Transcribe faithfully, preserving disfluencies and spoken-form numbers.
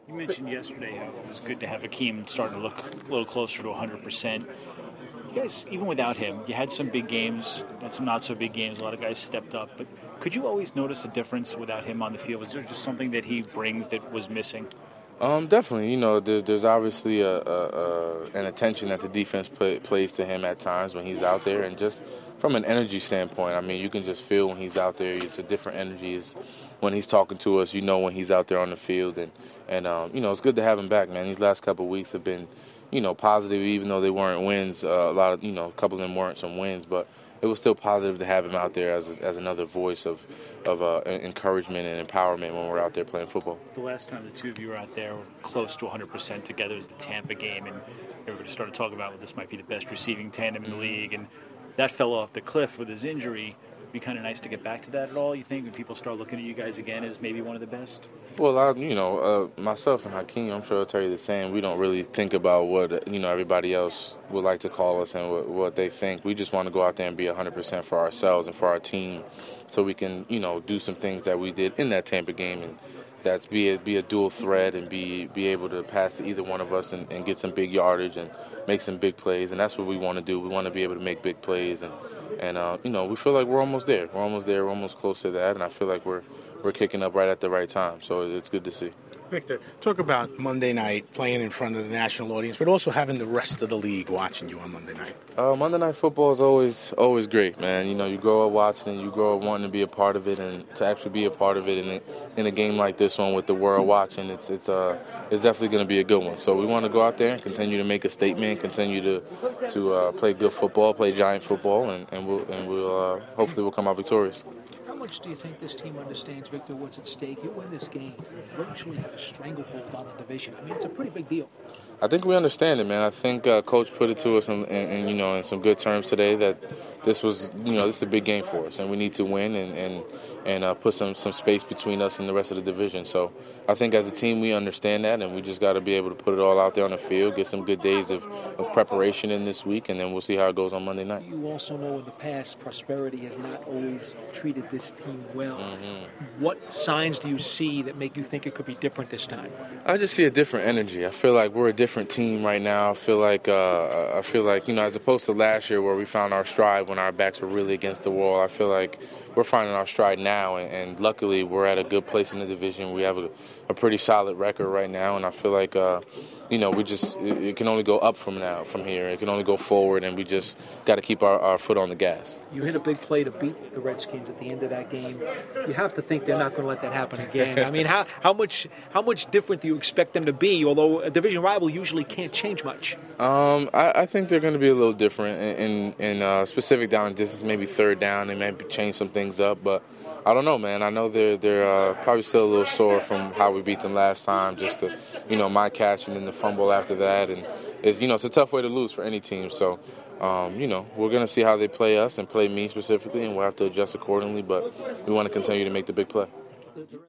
You mentioned yesterday how it was good to have Akeem starting to look a little closer to one hundred percent. You guys, even without him, you had some big games, had some not so big games. A lot of guys stepped up. But could you always notice a difference without him on the field? Was there just something that he brings that was missing? Um, definitely. You know, there, there's obviously a, a, a an attention that the defense play, plays to him at times when he's out there, and just from an energy standpoint, I mean, you can just feel when he's out there. It's a different energy. It's when he's talking to us, you know, when he's out there on the field, and and um, you know, it's good to have him back, man. These last couple of weeks have been, you know, positive, even though they weren't wins. Uh, a lot of, you know, a couple of them weren't some wins, but it was still positive to have him out there as a, as another voice of of uh, encouragement and empowerment when we're out there playing football. The last time the two of you were out there were close to one hundred percent together was the Tampa game, and everybody started talking about, well, this might be the best receiving tandem in the league, and that fell off the cliff with his injury. It'd be kind of nice to get back to that at all, you think, when people start looking at you guys again as maybe one of the best? Well, I, you know, uh, myself and Hakeem, I'm sure I'll tell you the same. We don't really think about what, you know, everybody else would like to call us and what, what they think. We just want to go out there and be one hundred percent for ourselves and for our team so we can, you know, do some things that we did in that Tampa game, and that's be a, be a dual threat and be be able to pass to either one of us and, and get some big yardage and make some big plays. And that's what we want to do. We want to be able to make big plays. And, and uh, you know, we feel like we're almost there. We're almost there. We're almost close to that. And I feel like we're we're kicking up right at the right time. So it's good to see. Victor, talk about Monday night playing in front of the national audience, but also having the rest of the league watching you on Monday night. Uh, Monday Night Football is always always great, man. You know, you grow up watching, you grow up wanting to be a part of it, and to actually be a part of it in a, in a game like this one with the world watching, it's it's uh it's definitely going to be a good one. So we want to go out there and continue to make a statement, continue to to uh, play good football, play giant football, and, and we'll and we'll uh, hopefully we'll come out victorious. How much do you think this team understands, Victor, what's at stake? You win this game, you virtually have a stranglehold on the division. I mean, it's a pretty big deal. I think we understand it, man. I think uh, Coach put it to us, in, in, in, you know, in some good terms today that this was, you know, this is a big game for us, and we need to win and and and uh, put some some space between us and the rest of the division. So I think as a team we understand that, and we just got to be able to put it all out there on the field, get some good days of, of preparation in this week, and then we'll see how it goes on Monday night. You also know in the past, Prosperity has not always treated this team well. Mm-hmm. What signs do you see that make you think it could be different this time? I just see a different energy. I feel like we're a different team right now. I feel like uh, I feel like you know, as opposed to last year where we found our stride when our backs were really against the wall. I feel like we're finding our stride now, and, and luckily we're at a good place in the division. We have a, a pretty solid record right now, and I feel like uh, you know we just it, it can only go up from now from here. It can only go forward, and we just got to keep our, our foot on the gas. You hit a big play to beat the Redskins at the end of that game. You have to think they're not going to let that happen again. I mean, how how much how much different do you expect them to be? Although a division rival usually can't change much. Um, I, I think they're going to be a little different in in, in uh, specific down and distance, maybe third down. They might change some things up, but I don't know, man. I know they're they're uh, probably still a little sore from how we beat them last time. Just to, you know, my catch and then the fumble after that, and it's you know it's a tough way to lose for any team. So. Um, you know, we're going to see how they play us and play me specifically, and we'll have to adjust accordingly, but we want to continue to make the big play.